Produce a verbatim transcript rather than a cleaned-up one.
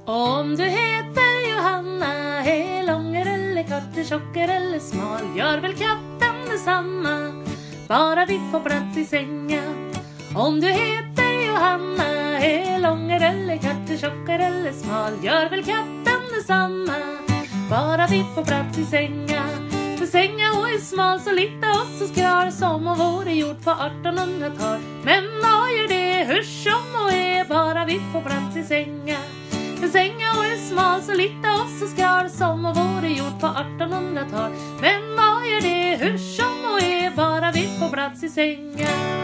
Om du heter Johanna, är långare eller kort, är tjockare eller smal, gör väl katten detsamma, bara vi får plats i sängen. Om du heter Johanna, är långare eller kort, är tjockare eller smal, gör väl katten detsamma, bara vi får plats i sängen. För sänga och är smal så lite oss och skrar, som och vore gjort på artonhundratal. Men vad gör det, hur som och är, bara vi får plats i sängen. För sänga och är smal så lite oss och skrar, som och vore gjort på artonhundratal. Men vad gör det, hur som och är, bara vi får plats i sängen.